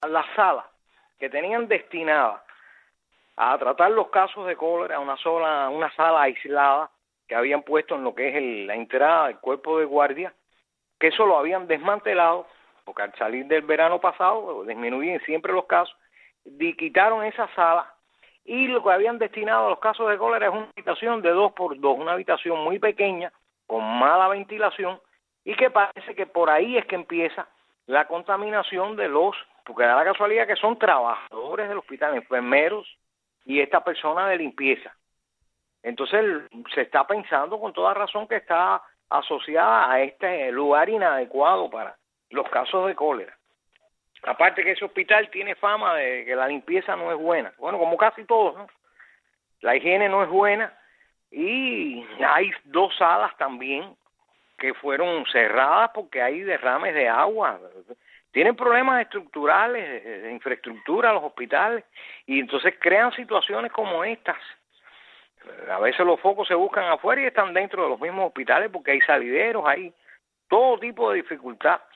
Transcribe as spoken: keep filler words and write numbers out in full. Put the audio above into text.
la sala que tenían destinada a tratar los casos de cólera, una sola, una sala aislada que habían puesto en lo que es el, la entrada del cuerpo de guardia, que eso lo habían desmantelado, porque al salir del verano pasado disminuían siempre los casos, y quitaron esa sala, y lo que habían destinado a los casos de cólera es una habitación de dos por dos, una habitación muy pequeña, con mala ventilación, y que parece que por ahí es que empieza la contaminación de los, porque da la casualidad que son trabajadores del hospital, enfermeros y esta persona de limpieza. Entonces se está pensando con toda razón que está asociada a este lugar inadecuado para los casos de cólera. Aparte que ese hospital tiene fama de que la limpieza no es buena. Bueno, como casi todos, ¿no? La higiene no es buena y hay dos salas también que fueron cerradas porque hay derrames de agua. Tienen problemas estructurales, de infraestructura los hospitales, y entonces crean situaciones como estas. A veces los focos se buscan afuera y están dentro de los mismos hospitales porque hay salideros, hay todo tipo de dificultad